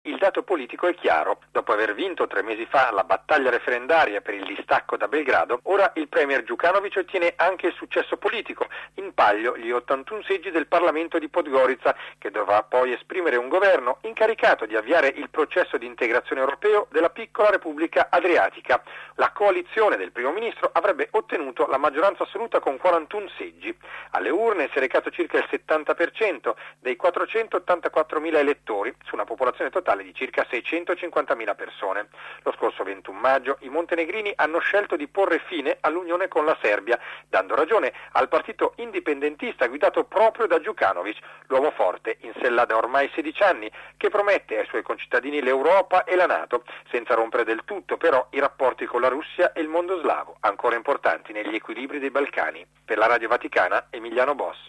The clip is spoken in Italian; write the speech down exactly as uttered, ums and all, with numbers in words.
il dato politico è chiaro. Dopo aver vinto tre mesi fa la battaglia referendaria per il distacco da Belgrado, ora il premier Đukanović ottiene anche il successo politico, in palio gli ottantuno seggi del Parlamento di Podgorica, che dovrà poi esprimere un governo incaricato di avviare il processo di integrazione europeo della piccola Repubblica Adriatica. La coalizione del primo ministro avrebbe ottenuto la maggioranza assoluta con quarantuno seggi. Alle urne si è recato circa il settanta per cento dei quattrocentottantaquattromila elettori su una popolazione totale di circa seicentocinquantamila persone. Lo scorso ventuno maggio i montenegrini hanno scelto di porre fine all'unione con la Serbia, dando ragione al partito indipendentista guidato proprio da Đukanović, l'uomo forte in sella da ormai sedici anni, che promette ai suoi concittadini l'Europa e la NATO, senza rompere del tutto però i rapporti con la Russia e il mondo slavo, ancora importanti negli equilibri dei Balcani. Per la Radio Vaticana, Emiliano Boss.